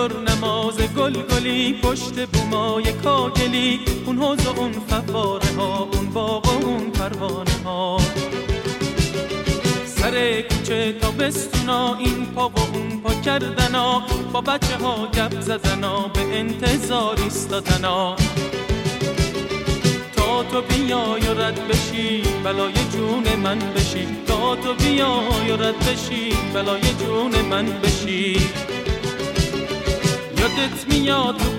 پر نماز گلگلی، پشت بومای کاکلی، اون حوض و اون فواره ها، اون باغ و اون پروانه ها. سر کوچه تا بستونا، این پا و اون پا کردنا، با بچه ها گپ زدنا، به انتظار ایستادنا تا تو بیای و رد بشی بلای جون من بشی، تا تو بیای و رد بشی بلای جون من بشی. یادت میاد تو